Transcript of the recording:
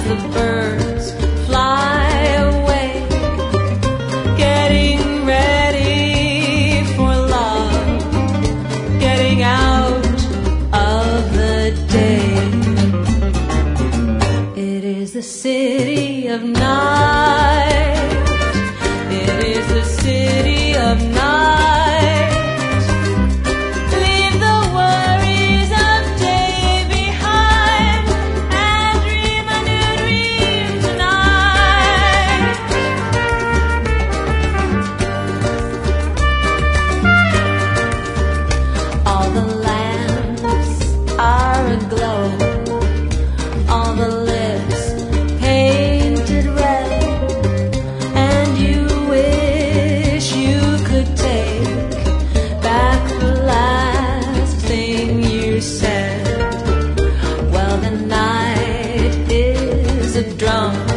the birds fly away, getting ready for love, getting out of the day. It is the city of night. It is the city of night. Leave the worries of day behind and dream a new dream tonight. All the lamps are aglow, all the lips painted red, and you wish you could take back the last thing you said. Well, the night is a drum